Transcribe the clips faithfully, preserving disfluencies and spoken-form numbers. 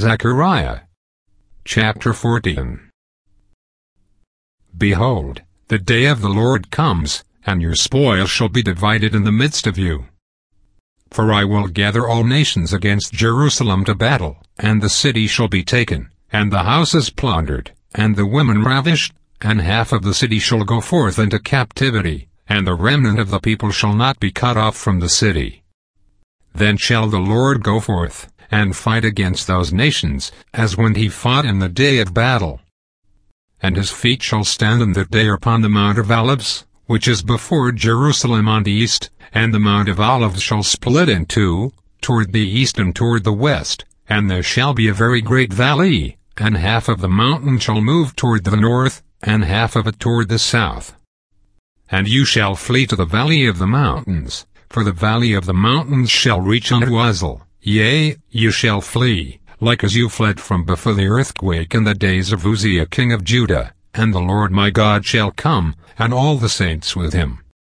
Zechariah chapter fourteen. Behold, the day of the Lord comes, and your spoil shall be divided in the midst of you. For I will gather all nations against Jerusalem to battle, and the city shall be taken, and the houses plundered, and the women ravished, and half of the city shall go forth into captivity, and the remnant of the people shall not be cut off from the city. Then shall the Lord go forth, and fight against those nations, as when he fought in the day of battle. And his feet shall stand in that day upon the Mount of Olives, which is before Jerusalem on the east, and the Mount of Olives shall split in two, toward the east and toward the west, and there shall be a very great valley, and half of the mountain shall move toward the north, and half of it toward the south. And you shall flee to the valley of the mountains, for the valley of the mountains shall reach unto Uzal. Yea, you shall flee, like as you fled from before the earthquake in the days of Uzziah king of Judah, and the Lord my God shall come, and all the saints with him.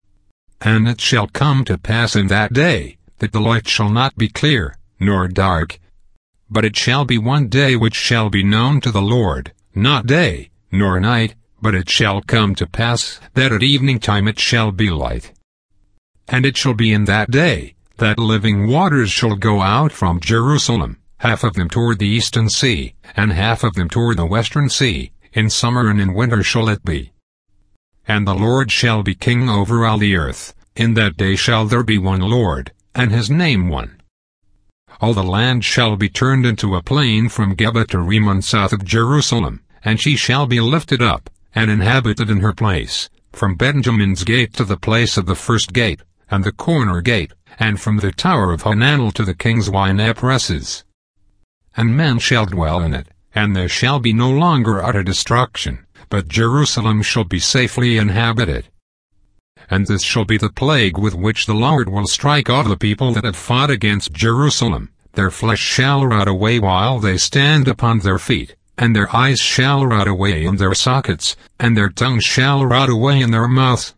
And it shall come to pass in that day, that the light shall not be clear, nor dark, but it shall be one day which shall be known to the Lord, not day, nor night, but it shall come to pass that at evening time it shall be light. And it shall be in that day, that living waters shall go out from Jerusalem, half of them toward the eastern sea, and half of them toward the western sea, in summer and in winter shall it be. And the Lord shall be king over all the earth. In that day shall there be one Lord, and his name one. All the land shall be turned into a plain from Geba to Rimmon south of Jerusalem, and she shall be lifted up, and inhabited in her place, from Benjamin's gate to the place of the first gate, and the corner gate, and from the tower of Hananel to the king's wine presses. And men shall dwell in it, and there shall be no longer utter destruction, but Jerusalem shall be safely inhabited. And this shall be the plague with which the Lord will strike all the people that have fought against Jerusalem. Their flesh shall rot away while they stand upon their feet, and their eyes shall rot away in their sockets, and their tongue shall rot away in their mouths.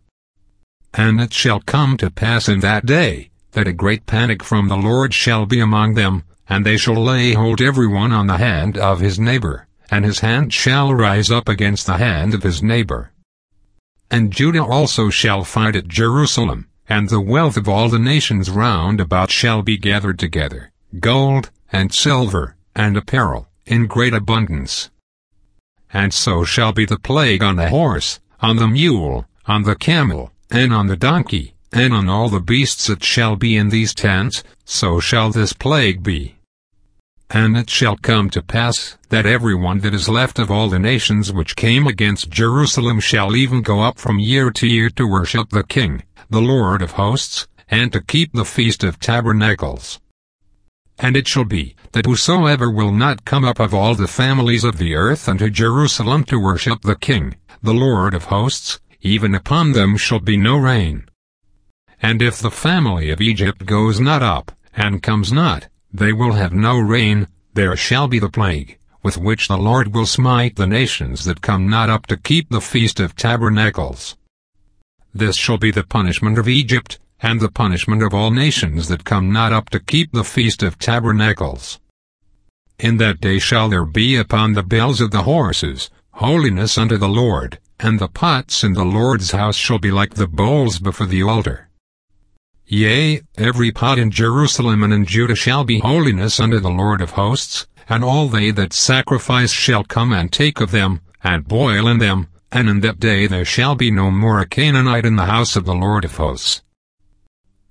And it shall come to pass in that day, that a great panic from the Lord shall be among them, and they shall lay hold every one on the hand of his neighbor, and his hand shall rise up against the hand of his neighbor. And Judah also shall fight at Jerusalem, and the wealth of all the nations round about shall be gathered together, gold, and silver, and apparel, in great abundance. And so shall be the plague on the horse, on the mule, on the camel, and on the donkey, and on all the beasts that shall be in these tents, so shall this plague be. And it shall come to pass, that every one that is left of all the nations which came against Jerusalem shall even go up from year to year to worship the King, the Lord of hosts, and to keep the Feast of Tabernacles. And it shall be, that whosoever will not come up of all the families of the earth unto Jerusalem to worship the King, the Lord of hosts, even upon them shall be no rain. And if the family of Egypt goes not up, and comes not, they will have no rain. There shall be the plague, with which the Lord will smite the nations that come not up to keep the Feast of Tabernacles. This shall be the punishment of Egypt, and the punishment of all nations that come not up to keep the Feast of Tabernacles. In that day shall there be upon the bells of the horses holiness unto the Lord, and the pots in the Lord's house shall be like the bowls before the altar. Yea, every pot in Jerusalem and in Judah shall be holiness unto the Lord of hosts, and all they that sacrifice shall come and take of them, and boil in them, and in that day there shall be no more a Canaanite in the house of the Lord of hosts.